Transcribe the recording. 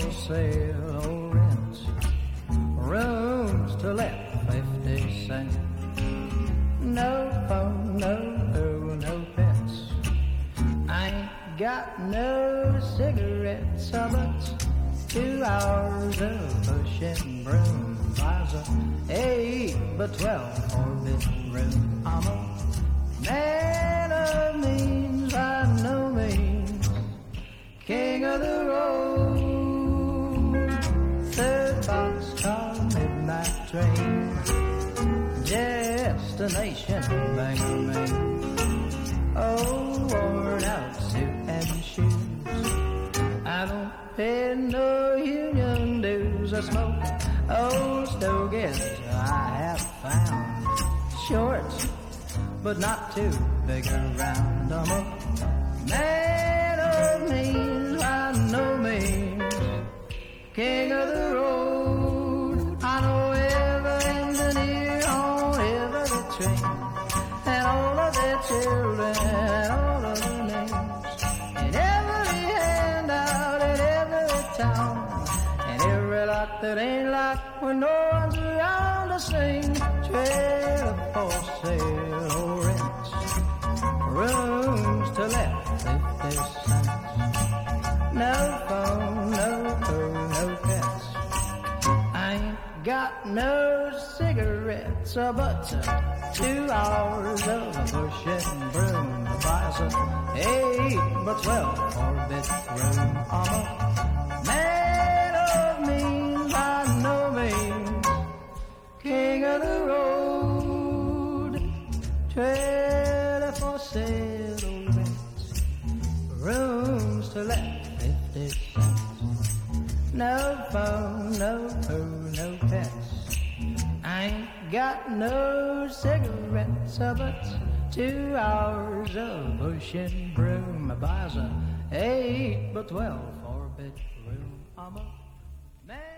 sale or rent. Rooms to let 50 cents. No phone, no pets. I ain't got no cigarettes, but 2 hours of pushing broom buys a 8 by 12 orbit room. I'm a man of means by no means, king of the road. Third boxcar, midnight train, destination Bangor, Maine. Oh, worn out suit and shoes. I don't pay no union dues. I smoke old stogies I have found. Shorts, but not too big around. I'm a man of means by no means, king of the road. I know every engineer on every train, and all of their children, and all of their names, and every handout in every town, and every lock that ain't locked when no one's around to sing. Trailer for sale or rent, rooms to let 50 cents. No phone, no pets. I ain't got no cigarettes, but 2 hours of pushing broom buys a 8 by 12 orbit room. I'm a man of means by no means, king of the road. Trailer for sale or rent, rooms to let 50 cents. No phone, no pets. I ain't got no cigarettes, but 2 hours of pushing broom buys a 8 by 12 orbit room. I'm a man.